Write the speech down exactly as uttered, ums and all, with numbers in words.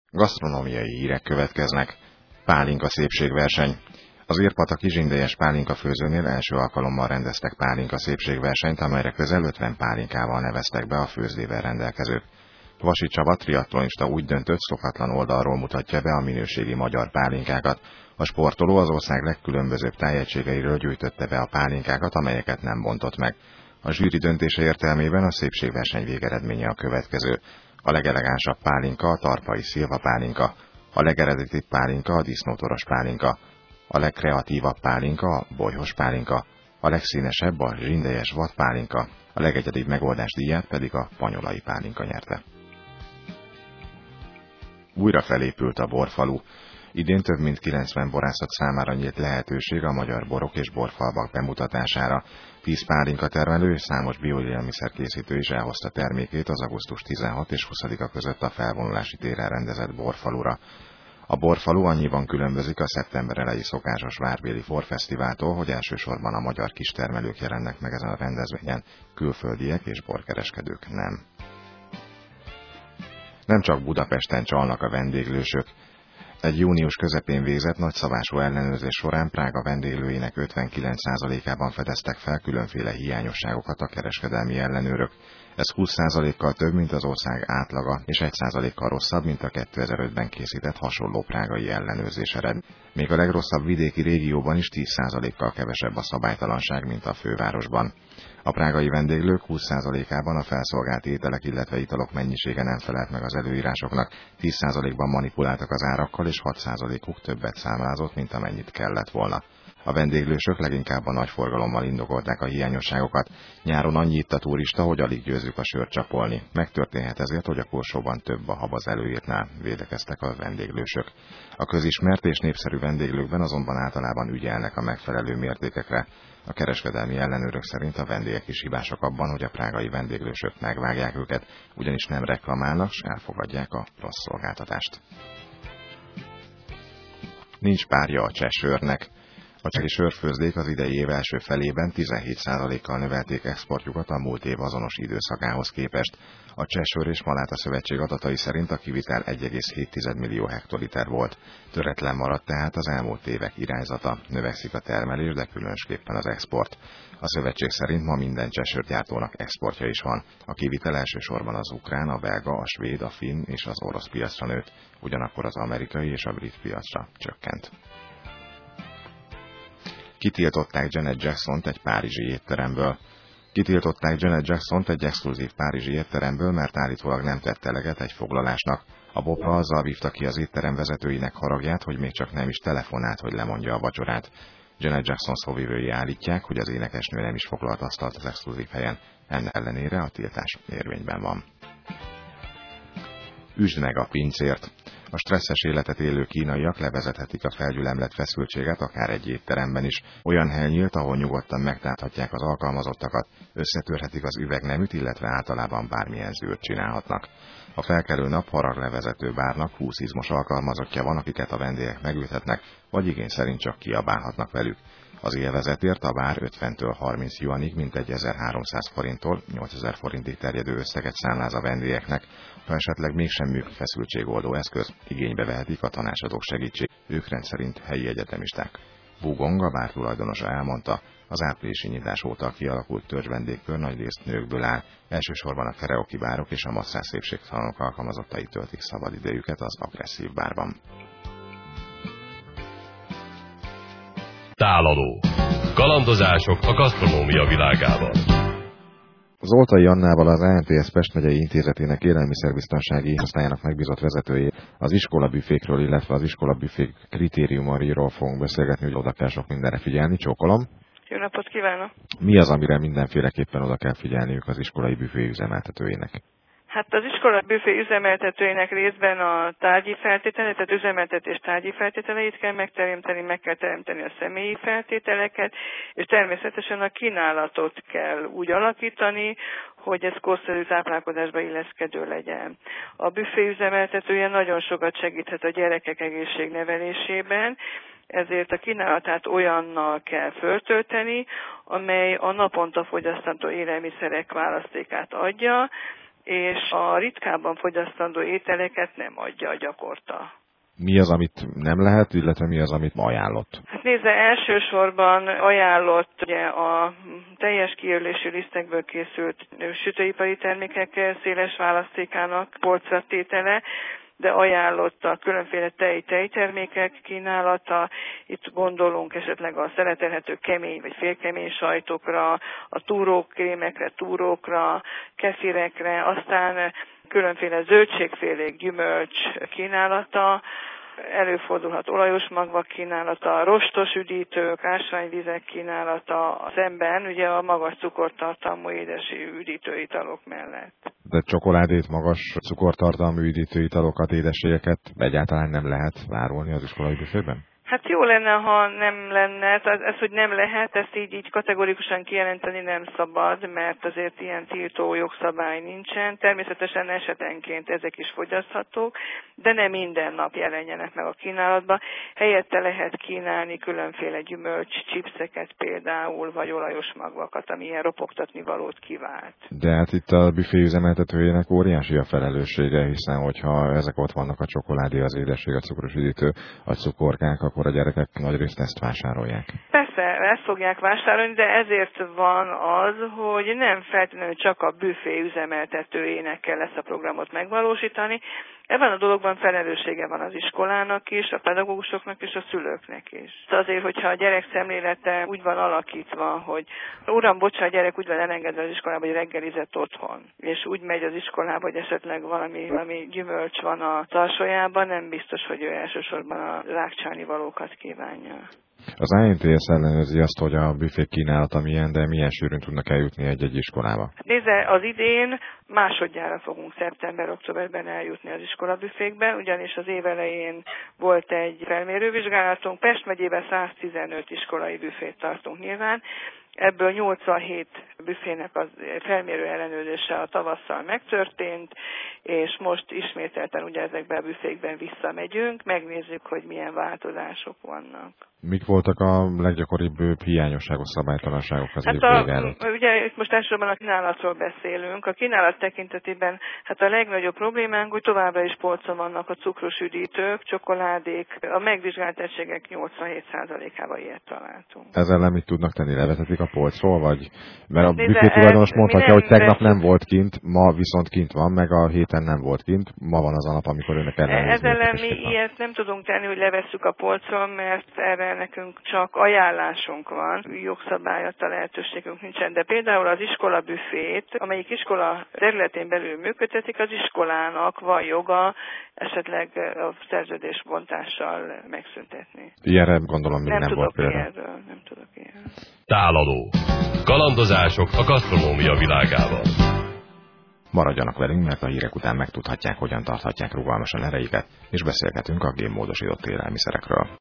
Gasztronómiai hírek következnek. Pálinka szépségverseny. Az Érpataki Zsindelyes Pálinka főzőnél első alkalommal rendeztek pálinka szépségversenyt, amelyre közel ötven pálinkával neveztek be a főzdével rendelkezők. Vasi Csaba triatlonista úgy döntött, szokatlan oldalról mutatja be a minőségi magyar pálinkákat. A sportoló az ország legkülönbözőbb tájegységeiről gyűjtötte be a pálinkákat, amelyeket nem bontott meg. A zsűri döntése értelmében a szépségverseny végeredménye a következő. A legelegánsabb pálinka a tarpai szilva pálinka, a legeredetibb pálinka a disznótoros pálinka, a legkreatívabb pálinka a bolyhos pálinka, a legszínesebb a zsindelyes vad pálinka, a legegyedibb megoldás díját pedig a panyolai pálinka nyerte. Újra felépült a borfalu. Idén több mint kilencven borászat számára nyílt lehetőség a magyar borok és borfalvak bemutatására. Tíz pálinka termelő és számos bioélelmiszer készítő is elhozta termékét az augusztus tizenhatodika és huszadika között a felvonulási téren rendezett borfalura. A borfalu annyiban különbözik a szeptember eleji szokásos várbéli borfesztiváltól, hogy elsősorban a magyar kistermelők jelennek meg ezen a rendezvényen, külföldiek és borkereskedők nem. Nem csak Budapesten csalnak a vendéglősök. Egy június közepén végzett nagyszabású ellenőrzés során Prága vendéglőinek ötvenkilenc százalékában fedeztek fel különféle hiányosságokat a kereskedelmi ellenőrök. Ez húsz százalékkal több, mint az ország átlaga, és egy százalékkal rosszabb, mint a kétezer-ötben készített hasonló prágai ellenőrzés ered. Még a legrosszabb vidéki régióban is tíz százalékkal kevesebb a szabálytalanság, mint a fővárosban. A prágai vendéglők húsz százalékában a felszolgált ételek, illetve italok mennyisége nem felelt meg az előírásoknak, tíz százalékban manipuláltak az árakkal, és hat százalékuk többet számlázott, mint amennyit kellett volna. A vendéglősök leginkább a nagy forgalommal indokolták a hiányosságokat. Nyáron annyi itt a turista, hogy alig győzzük a sört csapolni. Megtörténhet ezért, hogy a korsóban több a hab az előírtnál, védekeztek a vendéglősök. A közismert és népszerű vendéglőkben azonban általában ügyelnek a megfelelő mértékekre. A kereskedelmi ellenőrök szerint a vendégek is hibásak abban, hogy a prágai vendéglősök megvágják őket, ugyanis nem reklamálnak, s elfogadják a rossz szolgáltatást. Nincs párja a cseh sörnek. A csehi sörfőzdék az idei év első felében tizenhét százalékkal növelték exportjukat a múlt év azonos időszakához képest. A Cseh Sör és Maláta Szövetség adatai szerint a kivitel egy egész hét millió hektoliter volt. Töretlen maradt tehát az elmúlt évek irányzata, növekszik a termelés, de különösképpen az export. A szövetség szerint ma minden cseh sörgyártónak exportja is van. A kivitel elsősorban az ukrán, a belga, a svéd, a finn és az orosz piacra nőtt, ugyanakkor az amerikai és a brit piacra csökkent. Kitiltották Janet Jacksont egy párizsi étteremből. Kitiltották Janet Jacksont egy exkluzív párizsi étteremből, mert állítólag nem tett eleget egy foglalásnak. A bopra azzal vívta ki az étterem vezetőinek haragját, hogy még csak nem is telefonált, hogy lemondja a vacsorát. Janet Jackson szóvivői állítják, hogy az énekesnő nem is foglalt asztalt az exkluzív helyen. Ennek ellenére a tiltás érvényben van. Üsd meg a pincért! A stresszes életet élő kínaiak levezethetik a felgyülemlett feszültséget akár egy étteremben is. Olyan hely nyílt, ahol nyugodtan megtáthatják az alkalmazottakat, összetörhetik az üvegneműt, illetve általában bármilyen zűrt csinálhatnak. A felkelő nap haraglevezető bárnak húsz izmos alkalmazottja van, akiket a vendégek megülthetnek, vagy igény szerint csak kiabálhatnak velük. Az élvezetért a bár ötventől harminc juanig, mintegy ezerháromszáz forinttól nyolcezer forintig terjedő összeget számláz a vendégeknek. Ha esetleg mégsem működik feszültségoldó eszköz, igénybe vehetik a tanácsadók segítség, ők rendszerint helyi egyetemisták. Wugong, a bár tulajdonosa elmondta, az áprilisi nyitás óta kialakult törzsvendégkör nagyrészt nőkből áll, elsősorban a karaoke bárok és a masszás szépségszalonok alkalmazottai töltik szabadidejüket az agresszív bárban. Tálaló. Kalandozások a gasztronómia világában. Zoltai Annával, az á en té es Pest megyei intézetének élelmiszerbiztonsági osztályának megbízott vezetője az iskolabüfékről, illetve az iskolabüfék kritériumairól fogunk beszélgetni, hogy oda kell sok mindenre figyelni. Csókolom! Jó napot kívánok! Mi az, amire mindenféleképpen oda kell figyelniük az iskolai büfé üzemeltetőjének? Hát az iskola büfé üzemeltetőinek részben a tárgyi feltételeket, tehát üzemeltetés tárgyi feltételeit kell megteremteni, meg kell teremteni a személyi feltételeket, és természetesen a kínálatot kell úgy alakítani, hogy ez korszerű táplálkozásba illeszkedő legyen. A büfé üzemeltetője nagyon sokat segíthet a gyerekek egészségnevelésében, ezért a kínálatát olyannal kell föltölteni, amely a naponta fogyasztandó élelmiszerek választékát adja, és a ritkábban fogyasztandó ételeket nem adja gyakorta. Mi az, amit nem lehet, illetve mi az, amit ajánlott? Hát nézze, elsősorban ajánlott ugye a teljes kijelölésű lisztekből készült sütőipari termékek széles választékának polcra tétele, de ajánlott a különféle tej-tejtermékek kínálata. Itt gondolunk esetleg a szeletelhető kemény vagy félkemény sajtokra, a túrókrémekre, túrókra, kefirekre, aztán különféle zöldségfélék, gyümölcs kínálata, előfordulhat olajos magvak kínálata, rostos üdítők, ásványvizek kínálata, szemben ugye a magas cukortartalmú édes üdítőitalok mellett. De csokoládét, magas cukortartalmú üdítőitalokat, édességeket egyáltalán nem lehet árulni az iskolai büfében? Hát jó lenne, ha nem lenne, ez, ez, hogy nem lehet, ezt így, így kategorikusan kijelenteni nem szabad, mert azért ilyen tiltó jogszabály nincsen. Természetesen esetenként ezek is fogyaszthatók, de nem minden nap jelenjenek meg a kínálatban. Helyette lehet kínálni különféle gyümölcs, chipseket például, vagy olajos magvakat, ami ilyen ropogtatni valót kivált. De hát itt a büfé üzemeltetőjének óriási a felelőssége, hiszen hogyha ezek ott vannak, a csokoládé, az édesség, a cukros üdítő, a cukorkák, akkor a gyerekek nagyrészt ezt vásárolják. Persze, ezt fogják vásárolni, de ezért van az, hogy nem feltétlenül csak a büfé üzemeltetőjének kell ezt a programot megvalósítani. Ebben a dologban felelőssége van az iskolának is, a pedagógusoknak és a szülőknek is. Azért, hogyha a gyerek szemlélete úgy van alakítva, hogy uram, bocsánat, a gyerek úgy van elengedve az iskolába, hogy reggelizett otthon, és úgy megy az iskolába, hogy esetleg valami, valami gyümölcs van a tarsójában, nem biztos, hogy ő elsősorban a rákcsálni valókat kívánja. Az á en té es ellenőrzi azt, hogy a büfék kínálata milyen, de milyen sűrűn tudnak eljutni egy-egy iskolába? Nézze, az idén másodjára fogunk szeptember-októberben eljutni az iskolabüfékbe, ugyanis az év elején volt egy felmérővizsgálatunk, Pest megyében száztizenöt iskolai büfét tartunk nyilván, ebből nyolcvanhét büfének az felmérő ellenőrzése a tavasszal megtörtént, és most ismételten ugye ezekben a büfékben visszamegyünk, megnézzük, hogy milyen változások vannak. Mik voltak a leggyakoribb hiányosságok, szabálytalanságok az hát év a, vége előtt? Ugye itt most elsősorban a kínálatról beszélünk. A kínálat tekintetében hát a legnagyobb problémánk, hogy továbbra is polcon vannak a cukros üdítők, csokoládék. A megvizsgált egységek nyolcvanhét százalékában ilyet találtunk. Ezzel nem mit tudnak tenni? Levetetik a polcról, vagy? Mert a Nézze, büfé tulajdonos mondhatja, hogy tegnap veszünk. nem volt kint, ma viszont kint van, meg a héten nem volt kint. Ma van az a nap, amikor önök ellenőrizni. Ezzel mi ilyet nem tudunk tenni, hogy levesszük a polcról, mert erre nekünk csak ajánlásunk van, jogszabályozta lehetőségünk nincsen. De például az iskola büfét, amelyik iskola területén belül működtetik, az iskolának van joga esetleg a szerződésbontással megszüntetni. Ilyenre gondolom még nem, nem, nem volt példa. Ilyenről, nem tudok ilyenről. Tálaló. Kalandozások a gasztronómia világában. Maradjanak velünk, mert a hírek után megtudhatják, hogyan tarthatják rugalmasan erejüket, és beszélgetünk a génmódosított élelmiszerekről.